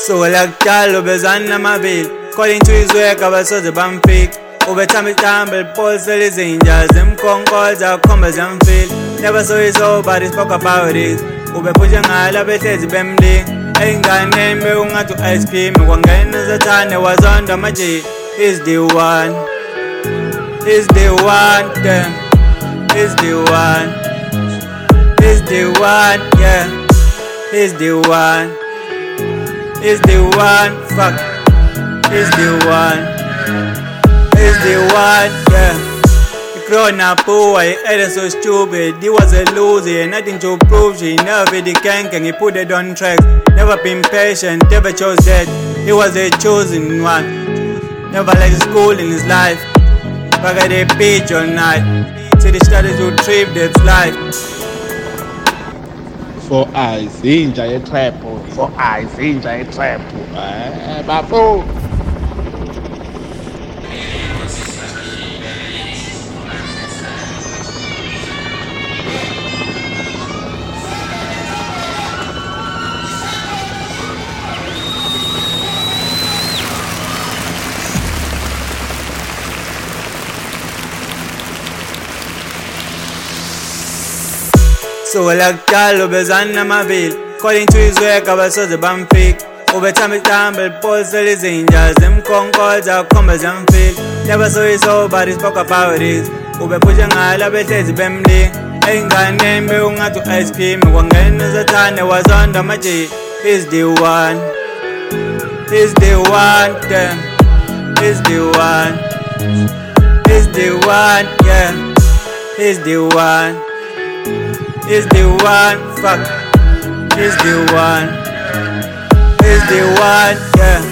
Sokulakudala ubezwana namabil calling to his work abasoze bamfika ubethamba ihlamba lipolisela izinja zemkhonkola zakhomba zamfila never saw his old but he spoke about it ubephusha ngalo abehlezi bemlinga eyinganeni bekungathi u-ice cream kwangena zathane wazonda amaje is the one, is the one, damn, is the one, is the one, yeah, is the one, is the one, fuck, is the one, is the one, yeah. Growing up poor, he ain't so stupid. He was a loser, he had nothing to prove. She never did the gang, he put it on track. Never been patient, never chose that. He was a chosen one. Never liked school in his life. Back at the beach all night. See the started to trip that's life. 4 eyes, inja ye-trap. 4 eyes, inja ye-trap. Bafu. Sokulakudala ubezwana namabil calling to his work abasoze bamfika ubethamba ihlamba lipolisela izinja zemkhonkola zakhomba zamfila never saw his old but he spoke about it ubephusha ngalo abehlezi bemlinga eyinganeni bekungathi u-ice cream kwangena zathane wazonda amaje is the one, is the one, damn, is the one, is the one, yeah, is the one, is the one, fuck, is the one, is the one, yeah.